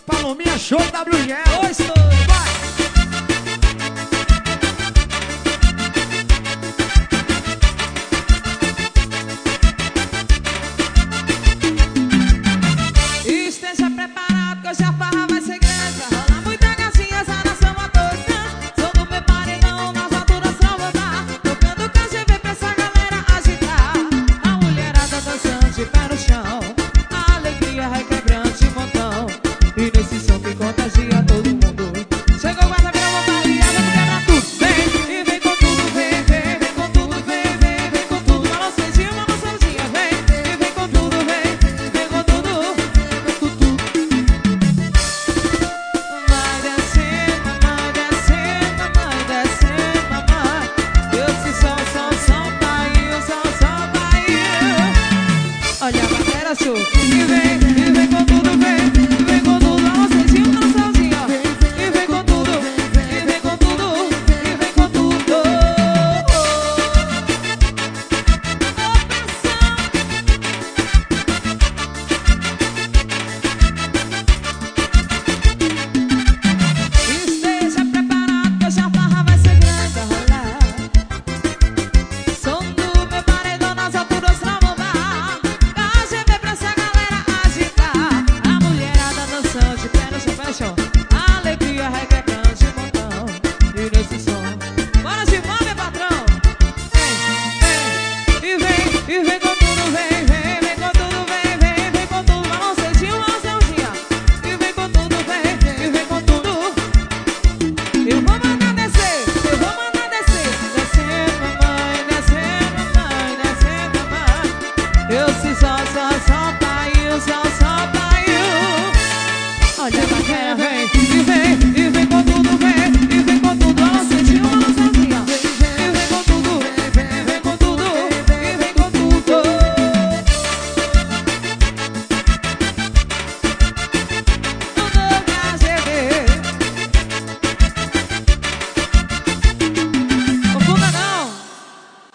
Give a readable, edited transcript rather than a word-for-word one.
Palominha show WG. Oi, senhor. Vai. Esteja preparado que hoje a farra vai ser grande. Vai rolar muita gracinha, essa nação a tosca. Sou do meu paredão, nas alturas pra voltar. Tocando KGB pra essa galera agitar. A mulherada dançando de pé no chão. A alegria requebrante um montão. E nesse som que contagia